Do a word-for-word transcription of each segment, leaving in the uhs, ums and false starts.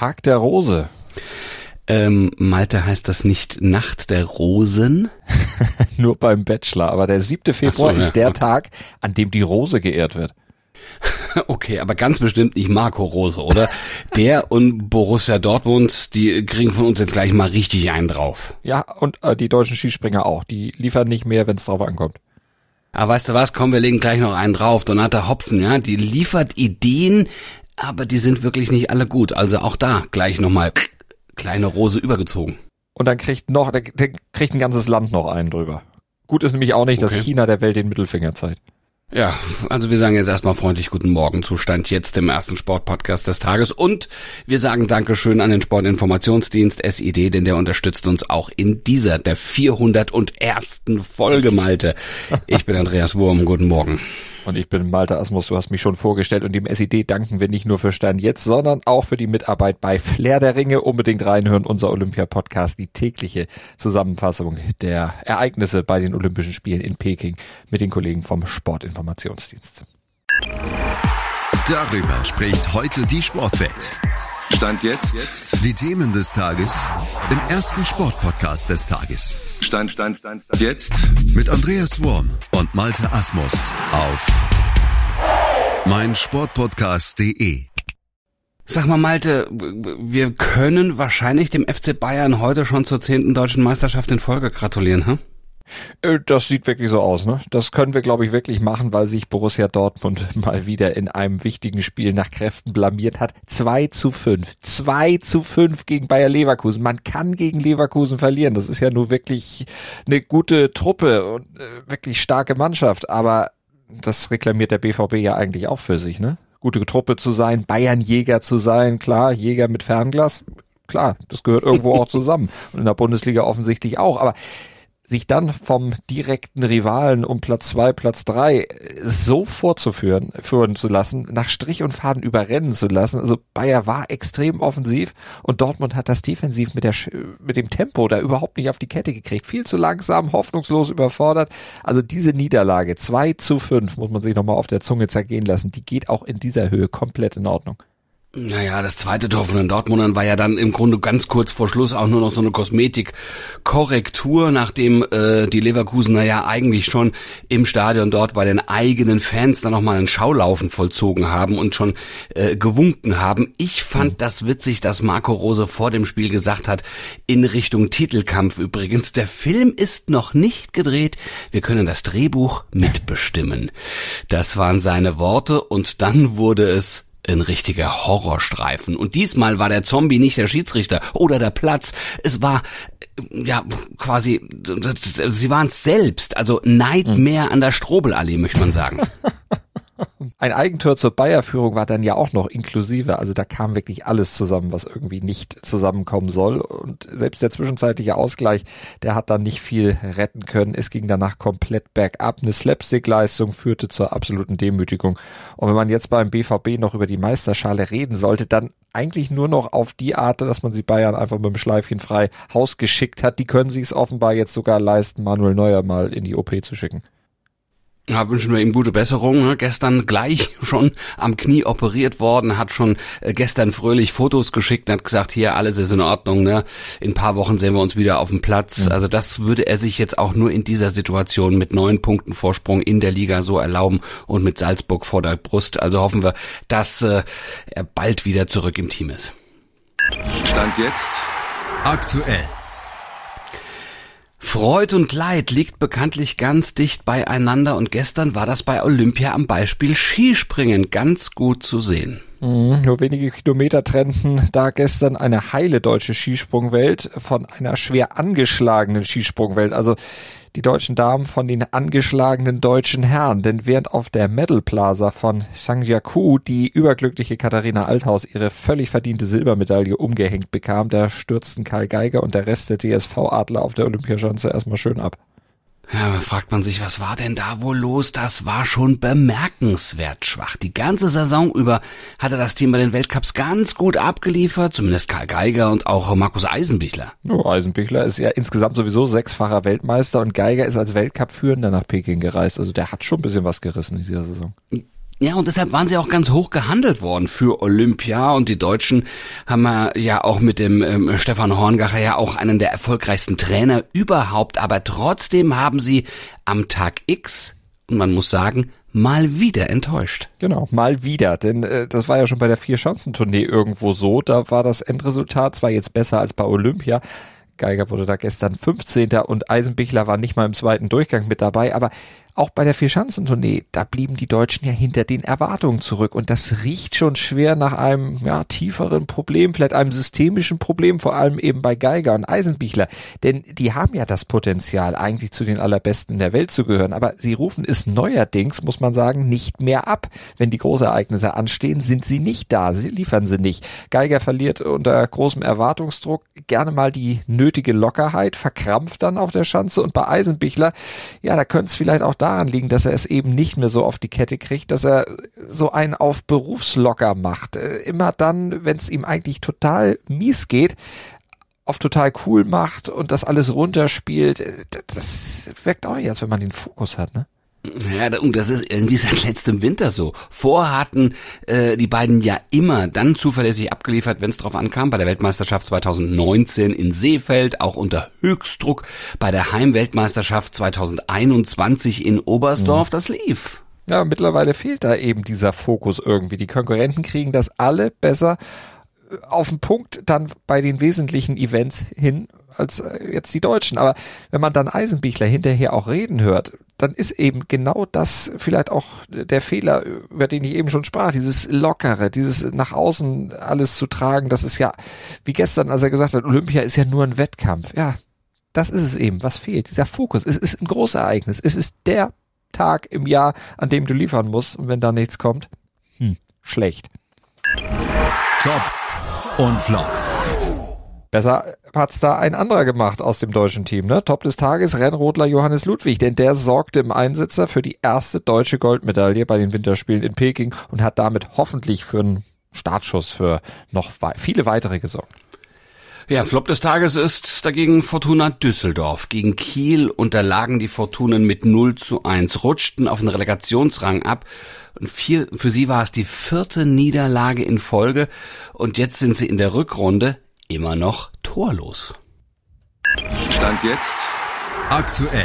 Tag der Rose. Ähm, Malte, heißt das nicht Nacht der Rosen? Nur beim Bachelor, aber der siebte Februar Ach so, ja. ist der Tag, an dem die Rose geehrt wird. Okay, aber ganz bestimmt nicht Marco Rose, oder? Der und Borussia Dortmund, die kriegen von uns jetzt gleich mal richtig einen drauf. Ja, und äh, die deutschen Skispringer auch. Die liefern nicht mehr, wenn es drauf ankommt. Aber weißt du was, komm, wir legen gleich noch einen drauf. Donata Hopfen, ja, die liefert Ideen, aber die sind wirklich nicht alle gut. Also auch da gleich nochmal kleine Rose übergezogen. Und dann kriegt noch, der, der kriegt ein ganzes Land noch einen drüber. Gut ist nämlich auch nicht, Okay. dass China der Welt den Mittelfinger zeigt. Ja, also wir sagen jetzt erstmal freundlich guten Morgen, Zustand jetzt im ersten Sportpodcast des Tages, und wir sagen Dankeschön an den Sportinformationsdienst S I D, denn der unterstützt uns auch in dieser, der vierhundertersten Folge, Malte. Ich bin Andreas Wurm, guten Morgen. Und ich bin Malte Asmus, du hast mich schon vorgestellt, und dem S I D danken wir nicht nur für Stand jetzt, sondern auch für die Mitarbeit bei Flair der Ringe. Unbedingt reinhören, unser Olympia-Podcast, die tägliche Zusammenfassung der Ereignisse bei den Olympischen Spielen in Peking mit den Kollegen vom Sportinformationsdienst. Darüber spricht heute die Sportwelt. Stand jetzt. jetzt. Die Themen des Tages im ersten Sportpodcast des Tages. Stand, Stand, Stand, Stand. Jetzt. Mit Andreas Wurm und Malte Asmus auf meinsportpodcast punkt de. Sag mal, Malte, wir können wahrscheinlich dem F C Bayern heute schon zur zehnten deutschen Meisterschaft in Folge gratulieren, hm? Das sieht wirklich so aus, ne? Das können wir, glaube ich, wirklich machen, weil sich Borussia Dortmund mal wieder in einem wichtigen Spiel nach Kräften blamiert hat. zwei zu fünf. zwei zu fünf gegen Bayer Leverkusen. Man kann gegen Leverkusen verlieren. Das ist ja nur wirklich eine gute Truppe und äh, wirklich starke Mannschaft. Aber das reklamiert der B V B ja eigentlich auch für sich, ne? Gute Truppe zu sein, Bayern-Jäger zu sein, klar, Jäger mit Fernglas, klar, das gehört irgendwo auch zusammen. Und in der Bundesliga offensichtlich auch. Aber sich dann vom direkten Rivalen um Platz zwei, Platz drei so vorzuführen, führen zu lassen, nach Strich und Faden überrennen zu lassen. Also Bayer war extrem offensiv und Dortmund hat das defensiv mit der mit dem Tempo da überhaupt nicht auf die Kette gekriegt. Viel zu langsam, hoffnungslos überfordert. Also diese Niederlage zwei zu fünf muss man sich nochmal auf der Zunge zergehen lassen. Die geht auch in dieser Höhe komplett in Ordnung. Naja, das zweite Tor von den Dortmundern war ja dann im Grunde ganz kurz vor Schluss auch nur noch so eine Kosmetikkorrektur, nachdem äh, die Leverkusener ja eigentlich schon im Stadion dort bei den eigenen Fans dann nochmal einen Schaulaufen vollzogen haben und schon äh, gewunken haben. Ich fand das witzig, dass Marco Rose vor dem Spiel gesagt hat, in Richtung Titelkampf übrigens, der Film ist noch nicht gedreht, wir können das Drehbuch mitbestimmen. Das waren seine Worte, und dann wurde es ein richtiger Horrorstreifen. Und diesmal war der Zombie nicht der Schiedsrichter oder der Platz. Es war, ja, quasi, sie waren es selbst. Also Nightmare an der Strobelallee, möchte man sagen. Ein Eigentor zur Bayer-Führung war dann ja auch noch inklusive. Also da kam wirklich alles zusammen, was irgendwie nicht zusammenkommen soll. Und selbst der zwischenzeitliche Ausgleich, der hat dann nicht viel retten können. Es ging danach komplett bergab. Eine Slapstick-Leistung führte zur absoluten Demütigung. Und wenn man jetzt beim B V B noch über die Meisterschale reden sollte, dann eigentlich nur noch auf die Art, dass man sie Bayern einfach mit dem Schleifchen frei Haus geschickt hat. Die können sich es offenbar jetzt sogar leisten, Manuel Neuer mal in die O P zu schicken. Ja, wünschen wir ihm gute Besserung. Ne? Gestern gleich schon am Knie operiert worden, hat schon äh, gestern fröhlich Fotos geschickt und hat gesagt, hier, alles ist in Ordnung. Ne? In ein paar Wochen sehen wir uns wieder auf dem Platz. Mhm. Also das würde er sich jetzt auch nur in dieser Situation mit neun Punkten Vorsprung in der Liga so erlauben und mit Salzburg vor der Brust. Also hoffen wir, dass äh, er bald wieder zurück im Team ist. Stand jetzt. Aktuell. Freud und Leid liegt bekanntlich ganz dicht beieinander, und gestern war das bei Olympia am Beispiel Skispringen ganz gut zu sehen. Mhm, nur wenige Kilometer trennten da gestern eine heile deutsche Skisprungwelt von einer schwer angeschlagenen Skisprungwelt. Also die deutschen Damen von den angeschlagenen deutschen Herren. Denn während auf der Medal Plaza von Zhangjiakou die überglückliche Katharina Althaus ihre völlig verdiente Silbermedaille umgehängt bekam, da stürzten Karl Geiger und der Rest der D S V-Adler auf der Olympiaschanze erstmal schön ab. Ja, fragt man sich, was war denn da wohl los? Das war schon bemerkenswert schwach. Die ganze Saison über hatte das Team bei den Weltcups ganz gut abgeliefert, zumindest Karl Geiger und auch Markus Eisenbichler. Oh, Eisenbichler ist ja insgesamt sowieso sechsfacher Weltmeister und Geiger ist als Weltcup-Führender nach Peking gereist. Also der hat schon ein bisschen was gerissen in dieser Saison. Ja, und deshalb waren sie auch ganz hoch gehandelt worden für Olympia, und die Deutschen haben ja auch mit dem ähm, Stefan Horngacher ja auch einen der erfolgreichsten Trainer überhaupt, aber trotzdem haben sie am Tag X, und man muss sagen, mal wieder enttäuscht. Genau, mal wieder, denn äh, das war ja schon bei der Vier-Schanzentournee irgendwo so, da war das Endresultat zwar jetzt besser als bei Olympia, Geiger wurde da gestern fünfzehnter und Eisenbichler war nicht mal im zweiten Durchgang mit dabei, aber auch bei der Vier-Schanzentournee, da blieben die Deutschen ja hinter den Erwartungen zurück, und das riecht schon schwer nach einem ja, tieferen Problem, vielleicht einem systemischen Problem, vor allem eben bei Geiger und Eisenbichler, denn die haben ja das Potenzial, eigentlich zu den Allerbesten in der Welt zu gehören, aber sie rufen es neuerdings, muss man sagen, nicht mehr ab. Wenn die Großereignisse anstehen, sind sie nicht da, sie liefern sie nicht. Geiger verliert unter großem Erwartungsdruck gerne mal die nötige Lockerheit, verkrampft dann auf der Schanze, und bei Eisenbichler, ja, da könnte es vielleicht auch daran liegen, dass er es eben nicht mehr so auf die Kette kriegt, dass er so einen auf Berufslocker macht. Immer dann, wenn es ihm eigentlich total mies geht, auf total cool macht und das alles runterspielt. Das wirkt auch nicht, als wenn man den Fokus hat, ne? Ja, und das ist irgendwie seit letztem Winter so. Vorher hatten äh, die beiden ja immer dann zuverlässig abgeliefert, wenn es drauf ankam. Bei der Weltmeisterschaft zweitausendneunzehn in Seefeld, auch unter Höchstdruck. Bei der Heimweltmeisterschaft zweitausendeinundzwanzig in Oberstdorf, das lief. Ja, mittlerweile fehlt da eben dieser Fokus irgendwie. Die Konkurrenten kriegen das alle besser auf den Punkt dann bei den wesentlichen Events hin als jetzt die Deutschen. Aber wenn man dann Eisenbichler hinterher auch reden hört, dann ist eben genau das vielleicht auch der Fehler, über den ich eben schon sprach, dieses Lockere, dieses nach außen alles zu tragen, das ist ja, wie gestern, als er gesagt hat, Olympia ist ja nur ein Wettkampf. Ja, das ist es eben, was fehlt, dieser Fokus. Es ist ein Großereignis, es ist der Tag im Jahr, an dem du liefern musst, und wenn da nichts kommt, hm, schlecht. Top und Flop. Besser hat's da ein anderer gemacht aus dem deutschen Team, ne? Top des Tages, Rennrodler Johannes Ludwig, denn der sorgte im Einsitzer für die erste deutsche Goldmedaille bei den Winterspielen in Peking und hat damit hoffentlich für einen Startschuss für noch viele weitere gesorgt. Ja, Flop des Tages ist dagegen Fortuna Düsseldorf. Gegen Kiel unterlagen die Fortunen mit null zu eins, rutschten auf den Relegationsrang ab. Und vier, für sie war es die vierte Niederlage in Folge. Und jetzt sind sie in der Rückrunde immer noch torlos. Stand jetzt aktuell.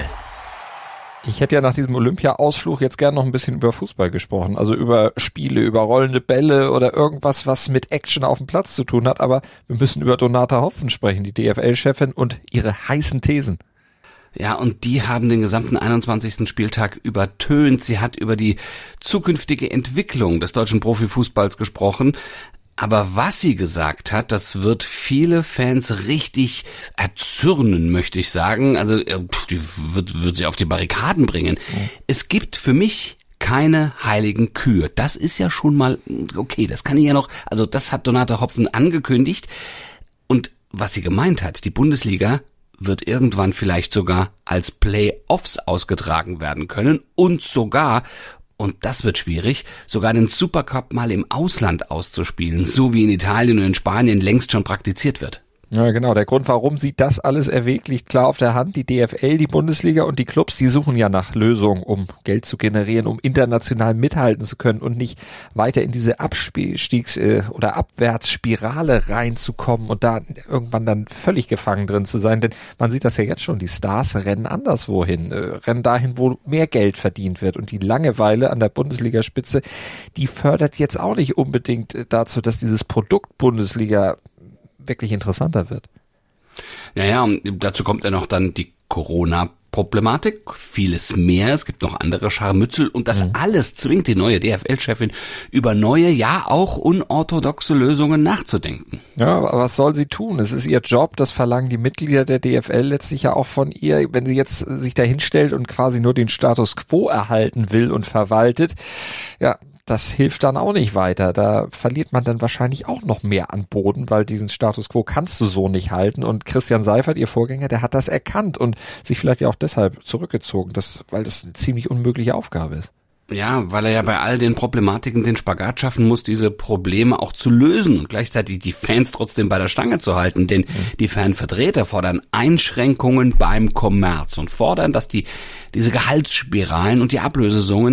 Ich hätte ja nach diesem Olympia-Ausflug jetzt gern noch ein bisschen über Fußball gesprochen, also über Spiele, über rollende Bälle oder irgendwas, was mit Action auf dem Platz zu tun hat, aber wir müssen über Donata Hopfen sprechen, die D F L-Chefin, und ihre heißen Thesen. Ja, und die haben den gesamten einundzwanzigsten Spieltag übertönt. Sie hat über die zukünftige Entwicklung des deutschen Profifußballs gesprochen. Aber was sie gesagt hat, das wird viele Fans richtig erzürnen, möchte ich sagen. Also die wird, wird sie auf die Barrikaden bringen. Mhm. Es gibt für mich keine heiligen Kühe. Das ist ja schon mal okay. Das kann ich ja noch. Also das hat Donata Hopfen angekündigt. Und was sie gemeint hat, die Bundesliga wird irgendwann vielleicht sogar als Playoffs ausgetragen werden können und sogar, und das wird schwierig, sogar den Supercup mal im Ausland auszuspielen, so wie in Italien und in Spanien längst schon praktiziert wird. Ja, genau. Der Grund, warum sie das alles erwägt, liegt klar auf der Hand. Die D F L, die Bundesliga und die Clubs, die suchen ja nach Lösungen, um Geld zu generieren, um international mithalten zu können und nicht weiter in diese Abstiegs- oder Abwärtsspirale reinzukommen und da irgendwann dann völlig gefangen drin zu sein. Denn man sieht das ja jetzt schon, die Stars rennen anderswo hin, rennen dahin, wo mehr Geld verdient wird. Und die Langeweile an der Bundesligaspitze, die fördert jetzt auch nicht unbedingt dazu, dass dieses Produkt Bundesliga wirklich interessanter wird. Naja, und dazu kommt ja noch dann die Corona-Problematik, vieles mehr, es gibt noch andere Scharmützel und das mhm. alles zwingt die neue D F L-Chefin über neue, ja auch unorthodoxe Lösungen nachzudenken. Ja, aber was soll sie tun? Es ist ihr Job, das verlangen die Mitglieder der D F L letztlich ja auch von ihr, wenn sie jetzt sich da hinstellt und quasi nur den Status quo erhalten will und verwaltet, ja, das hilft dann auch nicht weiter. Da verliert man dann wahrscheinlich auch noch mehr an Boden, weil diesen Status quo kannst du so nicht halten. Und Christian Seifert, ihr Vorgänger, der hat das erkannt und sich vielleicht ja auch deshalb zurückgezogen, das, weil das eine ziemlich unmögliche Aufgabe ist. Ja, weil er ja bei all den Problematiken den Spagat schaffen muss, diese Probleme auch zu lösen und gleichzeitig die Fans trotzdem bei der Stange zu halten. Denn mhm. die Fanvertreter fordern Einschränkungen beim Kommerz und fordern, dass die diese Gehaltsspiralen und die Ablösesummen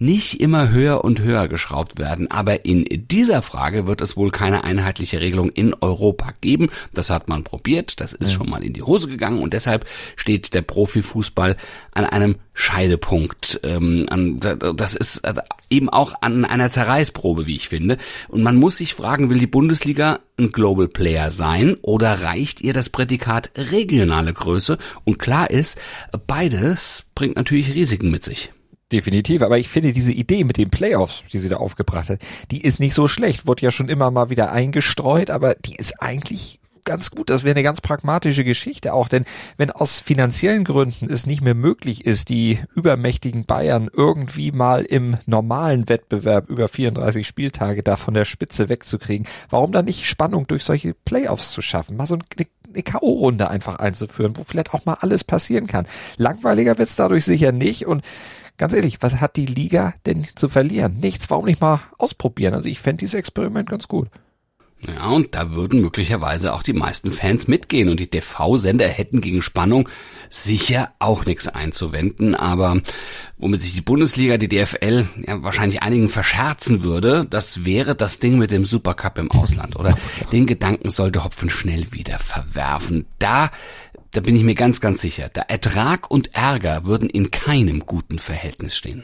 nicht immer höher und höher geschraubt werden. Aber in dieser Frage wird es wohl keine einheitliche Regelung in Europa geben. Das hat man probiert, das ist ja schon mal in die Hose gegangen und deshalb steht der Profifußball an einem Scheidepunkt. Ähm, das ist eben auch an einer Zerreißprobe, wie ich finde. Und man muss sich fragen, will die Bundesliga ein Global Player sein oder reicht ihr das Prädikat regionale Größe? Und klar ist, beides bringt natürlich Risiken mit sich. Definitiv, aber ich finde diese Idee mit den Playoffs, die sie da aufgebracht hat, die ist nicht so schlecht, wurde ja schon immer mal wieder eingestreut, aber die ist eigentlich ganz gut. Das wäre eine ganz pragmatische Geschichte auch, denn wenn aus finanziellen Gründen es nicht mehr möglich ist, die übermächtigen Bayern irgendwie mal im normalen Wettbewerb über vierunddreißig Spieltage da von der Spitze wegzukriegen, warum dann nicht Spannung durch solche Playoffs zu schaffen? Mal so eine eine K O-Runde einfach einzuführen, wo vielleicht auch mal alles passieren kann. Langweiliger wird's dadurch sicher nicht und ganz ehrlich, was hat die Liga denn zu verlieren? Nichts, warum nicht mal ausprobieren? Also ich fände dieses Experiment ganz gut. Ja, und da würden möglicherweise auch die meisten Fans mitgehen und die T V-Sender hätten gegen Spannung sicher auch nichts einzuwenden, aber womit sich die Bundesliga, die D F L ja wahrscheinlich einigen verscherzen würde, das wäre das Ding mit dem Supercup im Ausland, oder? Den Gedanken sollte Hopfen schnell wieder verwerfen. Da, da bin ich mir ganz, ganz sicher, da Ertrag und Ärger würden in keinem guten Verhältnis stehen.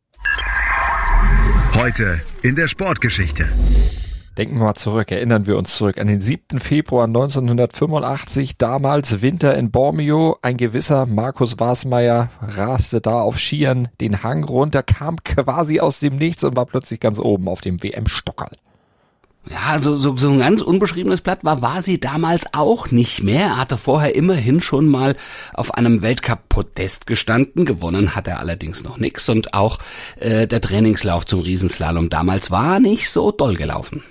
Heute in der Sportgeschichte. Denken wir mal zurück, erinnern wir uns zurück an den siebten Februar neunzehnhundertfünfundachtzig, damals Winter in Bormio. Ein gewisser Markus Wasmeier raste da auf Skiern den Hang runter, kam quasi aus dem Nichts und war plötzlich ganz oben auf dem W M-Stockerl. Ja, so, so, so ein ganz unbeschriebenes Blatt war, war sie damals auch nicht mehr. Er hatte vorher immerhin schon mal auf einem Weltcup-Podest gestanden. Gewonnen hat er allerdings noch nix und auch äh, der Trainingslauf zum Riesenslalom damals war nicht so doll gelaufen.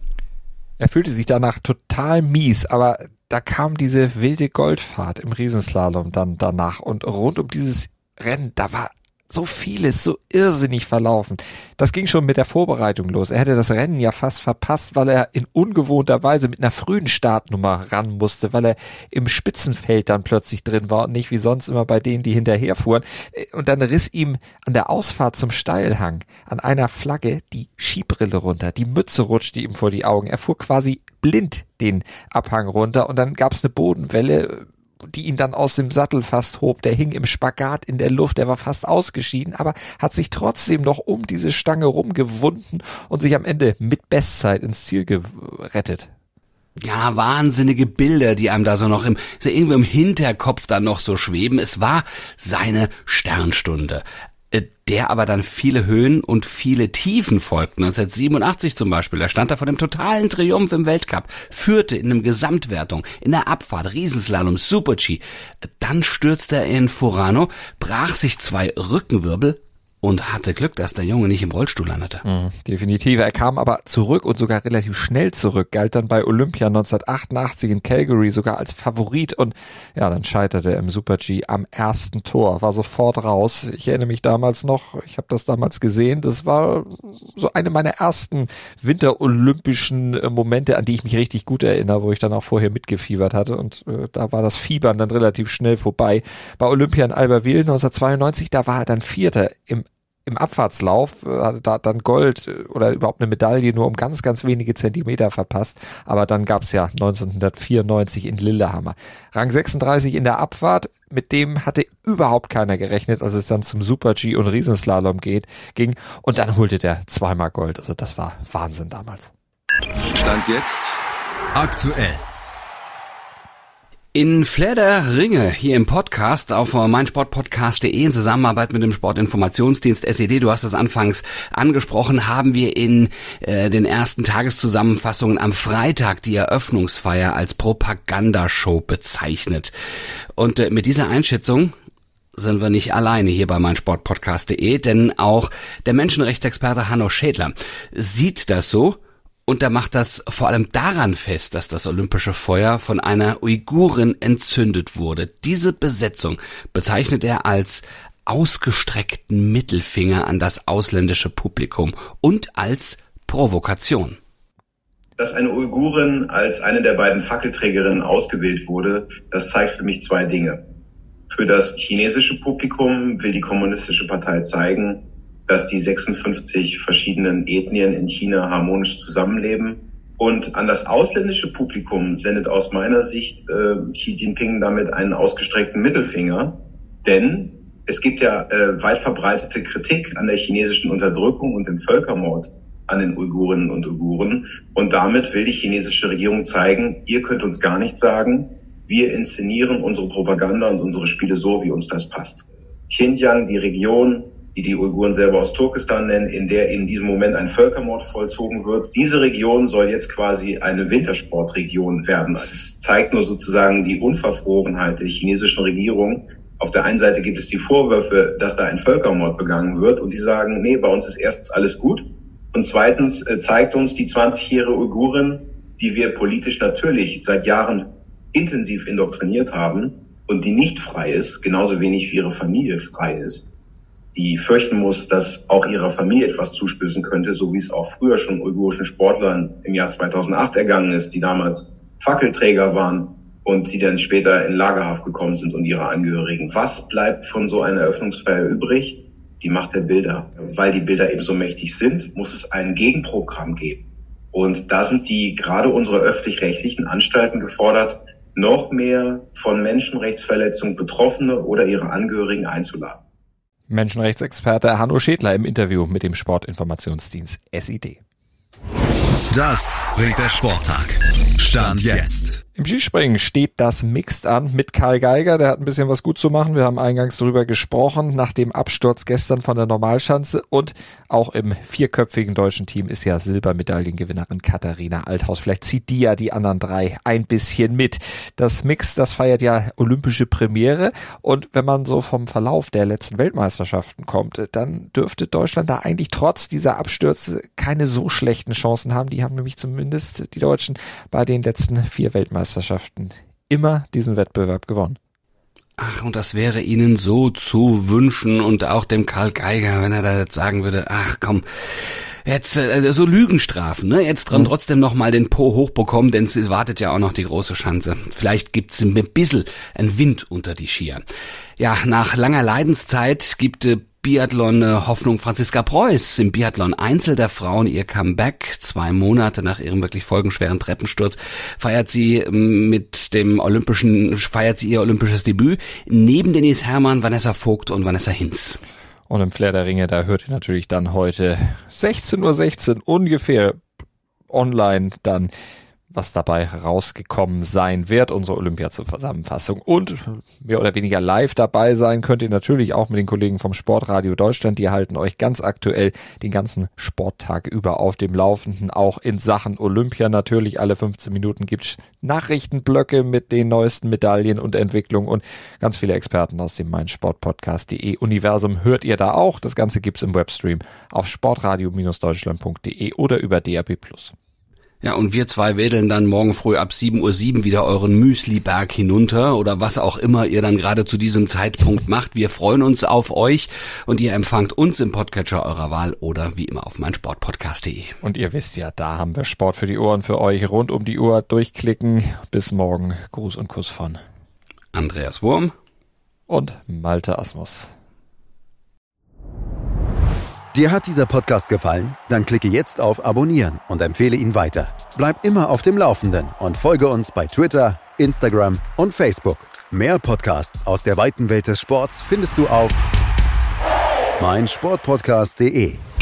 Er fühlte sich danach total mies, aber da kam diese wilde Goldfahrt im Riesenslalom dann danach und rund um dieses Rennen, da war so vieles, so irrsinnig verlaufen. Das ging schon mit der Vorbereitung los. Er hätte das Rennen ja fast verpasst, weil er in ungewohnter Weise mit einer frühen Startnummer ran musste, weil er im Spitzenfeld dann plötzlich drin war und nicht wie sonst immer bei denen, die hinterherfuhren. Und dann riss ihm an der Ausfahrt zum Steilhang an einer Flagge die Skibrille runter. Die Mütze rutschte ihm vor die Augen. Er fuhr quasi blind den Abhang runter und dann gab es eine Bodenwelle, die ihn dann aus dem Sattel fast hob. Der hing im Spagat in der Luft, der war fast ausgeschieden, aber hat sich trotzdem noch um diese Stange rumgewunden und sich am Ende mit Bestzeit ins Ziel gerettet. Ja, wahnsinnige Bilder, die einem da so noch im, so irgendwie im Hinterkopf dann noch so schweben. Es war seine Sternstunde, der aber dann viele Höhen und viele Tiefen folgten. neunzehnhundertsiebenundachtzig zum Beispiel, da stand er vor dem totalen Triumph im Weltcup, führte in einer Gesamtwertung, in der Abfahrt, Riesenslalom, Super-G. Dann stürzte er in Furano, brach sich zwei Rückenwirbel und hatte Glück, dass der Junge nicht im Rollstuhl landete. Mhm, definitiv. Er kam aber zurück und sogar relativ schnell zurück, galt dann bei Olympia neunzehnhundertachtundachtzig in Calgary sogar als Favorit und ja, dann scheiterte er im Super-G am ersten Tor, war sofort raus. Ich erinnere mich damals noch, ich habe das damals gesehen, das war so eine meiner ersten winterolympischen Momente, an die ich mich richtig gut erinnere, wo ich dann auch vorher mitgefiebert hatte und äh, da war das Fiebern dann relativ schnell vorbei. Bei Olympia in Albertville neunzehnhundertzweiundneunzig, da war er dann Vierter im Im Abfahrtslauf hatte da dann Gold oder überhaupt eine Medaille nur um ganz, ganz wenige Zentimeter verpasst. Aber dann gab's ja neunzehnhundertvierundneunzig in Lillehammer. Rang sechsunddreißig in der Abfahrt, mit dem hatte überhaupt keiner gerechnet, als es dann zum Super-G und Riesenslalom geht, ging. Und dann holte der zweimal Gold. Also das war Wahnsinn damals. Stand jetzt aktuell. In Flair der Ringe hier im Podcast auf meinsportpodcast punkt de in Zusammenarbeit mit dem Sportinformationsdienst S E D, du hast es anfangs angesprochen, haben wir in äh, den ersten Tageszusammenfassungen am Freitag die Eröffnungsfeier als Propagandashow bezeichnet. Und äh, mit dieser Einschätzung sind wir nicht alleine hier bei meinsportpodcast punkt de, denn auch der Menschenrechtsexperte Hanno Schädler sieht das so. Und er macht das vor allem daran fest, dass das olympische Feuer von einer Uigurin entzündet wurde. Diese Besetzung bezeichnet er als ausgestreckten Mittelfinger an das ausländische Publikum und als Provokation. Dass eine Uigurin als eine der beiden Fackelträgerinnen ausgewählt wurde, das zeigt für mich zwei Dinge. Für das chinesische Publikum will die Kommunistische Partei zeigen, dass die sechsundfünfzig verschiedenen Ethnien in China harmonisch zusammenleben. Und an das ausländische Publikum sendet aus meiner Sicht äh, Xi Jinping damit einen ausgestreckten Mittelfinger. Denn es gibt ja äh, weit verbreitete Kritik an der chinesischen Unterdrückung und dem Völkermord an den Uigurinnen und Uiguren. Und damit will die chinesische Regierung zeigen, ihr könnt uns gar nichts sagen. Wir inszenieren unsere Propaganda und unsere Spiele so, wie uns das passt. Xinjiang, die Region, die die Uiguren selber aus Turkestan nennen, in der in diesem Moment ein Völkermord vollzogen wird. Diese Region soll jetzt quasi eine Wintersportregion werden. Das zeigt nur sozusagen die Unverfrorenheit der chinesischen Regierung. Auf der einen Seite gibt es die Vorwürfe, dass da ein Völkermord begangen wird und die sagen, nee, bei uns ist erstens alles gut und zweitens äh, zeigt uns die zwanzigjährige Uigurin, die wir politisch natürlich seit Jahren intensiv indoktriniert haben und die nicht frei ist, genauso wenig wie ihre Familie frei ist, die fürchten muss, dass auch ihrer Familie etwas zustößen könnte, so wie es auch früher schon uigurischen Sportlern im Jahr zweitausendacht ergangen ist, die damals Fackelträger waren und die dann später in Lagerhaft gekommen sind und ihre Angehörigen. Was bleibt von so einer Eröffnungsfeier übrig? Die Macht der Bilder. Weil die Bilder eben so mächtig sind, muss es ein Gegenprogramm geben. Und da sind die, gerade unsere öffentlich-rechtlichen Anstalten gefordert, noch mehr von Menschenrechtsverletzungen Betroffene oder ihre Angehörigen einzuladen. Menschenrechtsexperte Hanno Schädler im Interview mit dem Sportinformationsdienst S I D. Das bringt der Sporttag. Stand jetzt. Im Skispringen steht das Mixed an mit Karl Geiger. Der hat ein bisschen was gut zu machen. Wir haben eingangs darüber gesprochen, nach dem Absturz gestern von der Normalschanze. Und auch im vierköpfigen deutschen Team ist ja Silbermedaillengewinnerin Katharina Althaus. Vielleicht zieht die ja die anderen drei ein bisschen mit. Das Mixed, das feiert ja olympische Premiere. Und wenn man so vom Verlauf der letzten Weltmeisterschaften kommt, dann dürfte Deutschland da eigentlich trotz dieser Abstürze keine so schlechten Chancen haben. Die haben nämlich zumindest die Deutschen bei den letzten vier Weltmeisterschaften immer diesen Wettbewerb gewonnen. Ach, und das wäre Ihnen so zu wünschen und auch dem Karl Geiger, wenn er da jetzt sagen würde, ach komm, jetzt äh, so Lügenstrafen, ne? Jetzt dran mhm. trotzdem noch mal den Po hochbekommen, denn es wartet ja auch noch die große Schanze. Vielleicht gibt's ein bisschen einen Wind unter die Skier. Ja, nach langer Leidenszeit gibt äh, Biathlon-Hoffnung Franziska Preuß im Biathlon Einzel der Frauen ihr Comeback. Zwei Monate nach ihrem wirklich folgenschweren Treppensturz feiert sie mit dem olympischen, feiert sie ihr olympisches Debüt neben Denise Herrmann, Vanessa Vogt und Vanessa Hinz. Und im Flair der Ringe, da hört ihr natürlich dann heute sechzehn Uhr sechzehn ungefähr online dann, was dabei rausgekommen sein wird, unsere Olympia-Zusammenfassung. Und mehr oder weniger live dabei sein könnt ihr natürlich auch mit den Kollegen vom Sportradio Deutschland. Die halten euch ganz aktuell den ganzen Sporttag über auf dem Laufenden, auch in Sachen Olympia. Natürlich alle fünfzehn Minuten gibt's Nachrichtenblöcke mit den neuesten Medaillen und Entwicklungen und ganz viele Experten aus dem meinsportpodcast punkt de Universum hört ihr da auch. Das Ganze gibt's im Webstream auf sportradio Deutschland punkt de oder über D A B plus. Ja, und wir zwei wedeln dann morgen früh ab sieben Uhr sieben wieder euren Müsli-Berg hinunter oder was auch immer ihr dann gerade zu diesem Zeitpunkt macht. Wir freuen uns auf euch und ihr empfangt uns im Podcatcher eurer Wahl oder wie immer auf meinsportpodcast punkt de. Und ihr wisst ja, da haben wir Sport für die Ohren für euch. Rund um die Uhr durchklicken. Bis morgen. Gruß und Kuss von Andreas Wurm und Malte Asmus. Dir hat dieser Podcast gefallen? Dann klicke jetzt auf Abonnieren und empfehle ihn weiter. Bleib immer auf dem Laufenden und folge uns bei Twitter, Instagram und Facebook. Mehr Podcasts aus der weiten Welt des Sports findest du auf meinsportpodcast punkt de.